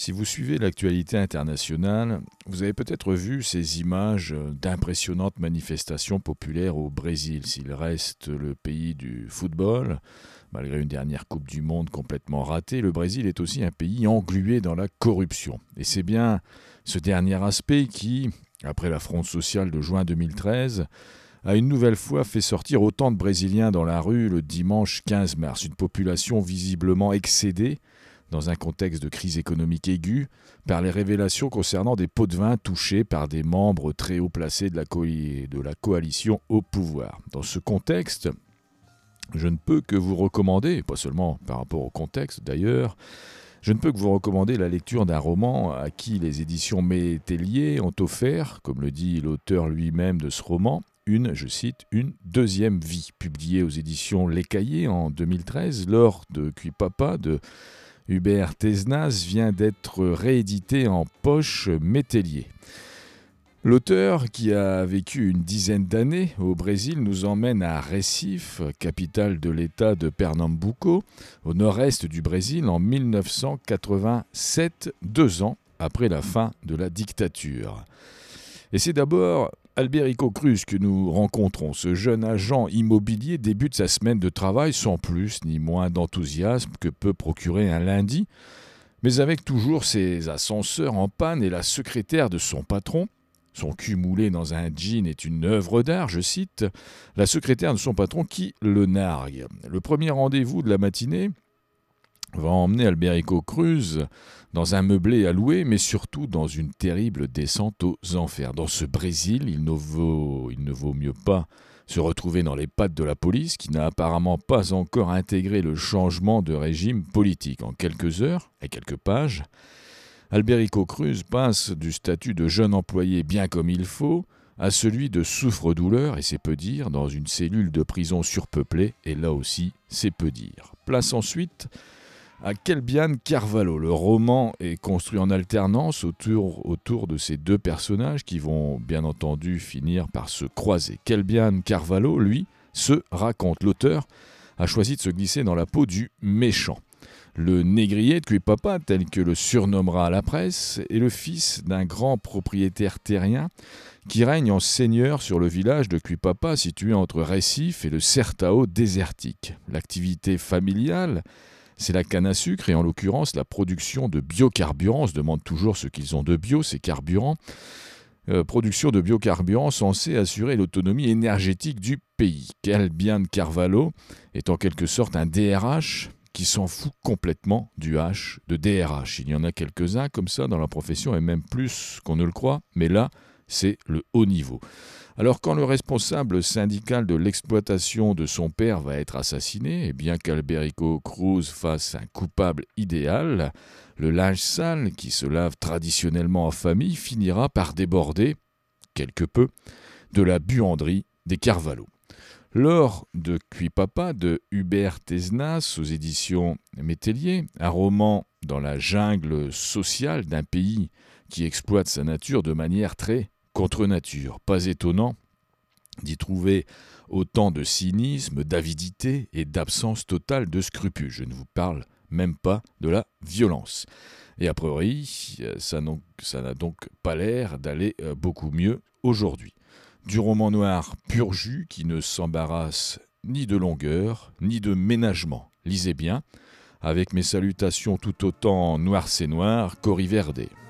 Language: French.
Si vous suivez l'actualité internationale, vous avez peut-être vu ces images d'impressionnantes manifestations populaires au Brésil. S'il reste le pays du football, malgré une dernière Coupe du Monde complètement ratée, le Brésil est aussi un pays englué dans la corruption. Et c'est bien ce dernier aspect qui, après la fronde sociale de juin 2013, a une nouvelle fois fait sortir autant de Brésiliens dans la rue le dimanche 15 mars. Une population visiblement excédée dans un contexte de crise économique aiguë, par les révélations concernant des pots de vin touchés par des membres très haut placés de la coalition au pouvoir. Dans ce contexte, je ne peux que vous recommander, pas seulement par rapport au contexte d'ailleurs, je ne peux que vous recommander la lecture d'un roman à qui les éditions Métellier ont offert, comme le dit l'auteur lui-même de ce roman, je cite, une deuxième vie, publiée aux éditions Les Cahiers en 2013, L'or de Cuipapa de Hubert Tesnas vient d'être réédité en poche Métellier. L'auteur, qui a vécu une dizaine d'années au Brésil, nous emmène à Recife, capitale de l'État de Pernambuco, au nord-est du Brésil, en 1987, 2 ans après la fin de la dictature. Et c'est d'abord Albérico Cruz que nous rencontrons. Ce jeune agent immobilier débute sa semaine de travail sans plus ni moins d'enthousiasme que peut procurer un lundi, mais avec toujours ses ascenseurs en panne et la secrétaire de son patron. Son cul moulé dans un jean est une œuvre d'art, je cite, la secrétaire de son patron qui le nargue. Le premier rendez-vous de la matinée va emmener Albérico Cruz dans un meublé à louer, mais surtout dans une terrible descente aux enfers. Dans ce Brésil, il ne vaut mieux pas se retrouver dans les pattes de la police, qui n'a apparemment pas encore intégré le changement de régime politique. En quelques heures et quelques pages, Albérico Cruz passe du statut de jeune employé bien comme il faut à celui de souffre-douleur, et c'est peu dire, dans une cellule de prison surpeuplée, et là aussi, c'est peu dire. Place ensuite à Kelbian Carvalho. Le roman est construit en alternance autour de ces deux personnages qui vont bien entendu finir par se croiser. Kelbian Carvalho, lui, se raconte. L'auteur a choisi de se glisser dans la peau du méchant. Le négrier de Cuipapa, tel que le surnommera la presse, est le fils d'un grand propriétaire terrien qui règne en seigneur sur le village de Cuipapa situé entre Recife et le Sertão désertique. L'activité familiale, c'est la canne à sucre et en l'occurrence la production de biocarburants. On se demande toujours ce qu'ils ont de bio, ces carburants. Production de biocarburants censée assurer l'autonomie énergétique du pays. Kelbian Carvalho est en quelque sorte un DRH qui s'en fout complètement du H de DRH. Il y en a quelques-uns comme ça dans la profession et même plus qu'on ne le croit, mais là, c'est le haut niveau. Alors quand le responsable syndical de l'exploitation de son père va être assassiné, et bien qu'Albérico Cruz fasse un coupable idéal, le linge sale qui se lave traditionnellement en famille finira par déborder, quelque peu, de la buanderie des Carvalho. L'or de Cuipapa de Hubert Tesnas aux éditions Métellier, un roman dans la jungle sociale d'un pays qui exploite sa nature de manière très contre nature. Pas étonnant d'y trouver autant de cynisme, d'avidité et d'absence totale de scrupules. Je ne vous parle même pas de la violence. Et a priori, ça n'a donc pas l'air d'aller beaucoup mieux aujourd'hui. Du roman noir pur jus qui ne s'embarrasse ni de longueur, ni de ménagement. Lisez bien, avec mes salutations tout autant noir c'est noir qu'Ori Verde.